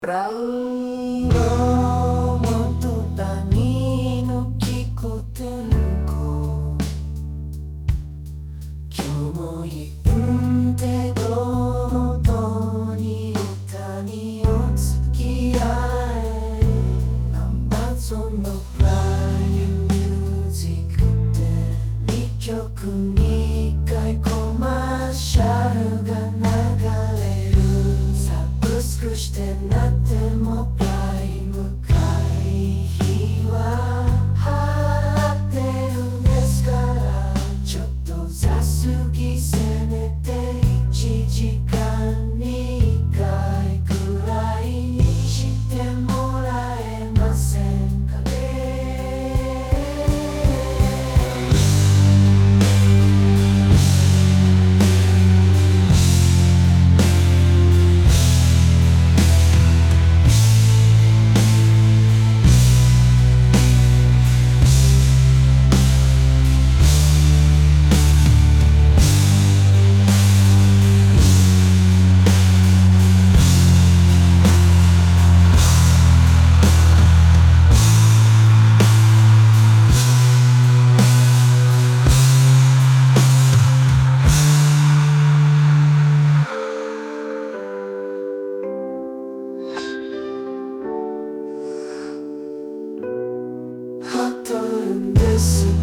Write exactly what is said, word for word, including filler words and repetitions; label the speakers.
Speaker 1: Rauro motutani no kikotenko Kyou itte dono ni utani o tsukiae Amazonのプライムミュージックでにきょくにかいコマーシャルが流れるサブスクしてなってもプライム会費は払ってるんですからちょっと雑すぎせめていちじかんにいっかいくらいにしてもらえませんかねハトるんです